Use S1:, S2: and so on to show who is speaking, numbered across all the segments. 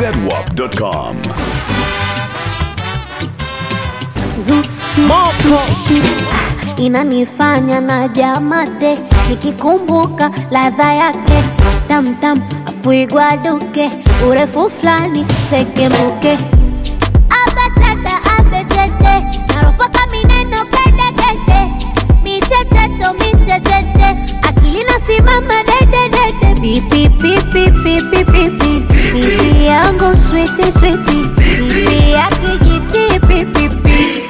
S1: zedwap.com.
S2: Inanifanya na jamate nikikumbuka ladha yake tam tam, afuigwa duke urefu flani sekemuke abachata abechete naropoka mineno kede kede michecheto michechete akili nasimama dede dede pipi pipi pipi pipi pipi yangu sweetie sweetie pipi yake jiti pipi pipi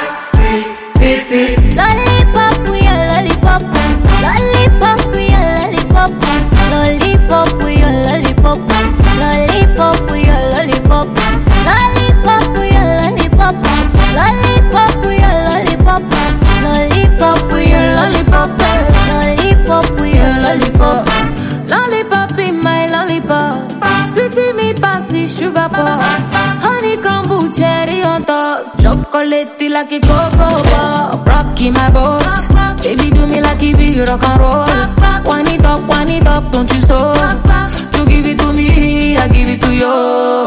S2: lollipop, we a lollipop. Lollipop, we a lollipop. Lollipop, we a lollipop. Lollipop, we a lollipop. Lollipop, we a lollipop. Lollipop, we a lollipop. Lollipop, we a lollipop. Lollipop, we a lollipop.
S3: Lollipop in my lollipop. Sweetie me pass the sugar pop. Honey crumble cherry on top. Chocolate like a cocoa pop. Rocky my boat. Baby do me like it be rock and roll. One it up, don't you stop. You give it to me, I give it to you.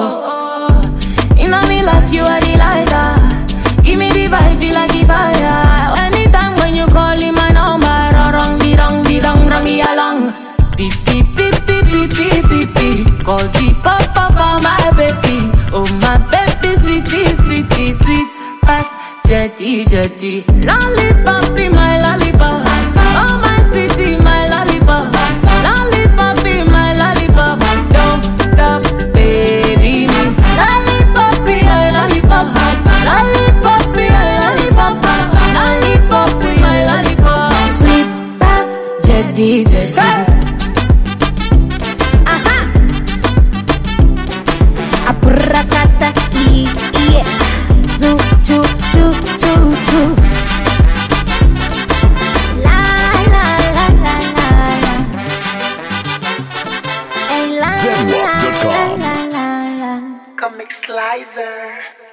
S3: In a me life you are the lighter. Give me the vibe, feel like a fire. Anytime when you call in my number, rong the along. Beep beep beep beep beep beep beep beep. Call the papa for my baby. Oh my baby, sweetie, sweetie, sweet fast, jetty, jetty. Lollipop in my lollipop. Oh my city, my lollipop. Lollipop in my lollipop. Don't stop, baby me. Lollipop in my lollipop. Lollipop in my lollipop. Lollipop in my lollipop.
S2: Sweet fast,
S3: Jetty, jetty.
S2: Abrakata, yeah. Zoo, choo, choo, choo, choo. La, la, la, la, la, la. Hey, la, la, la, la, la, la.
S4: Comic Slicer.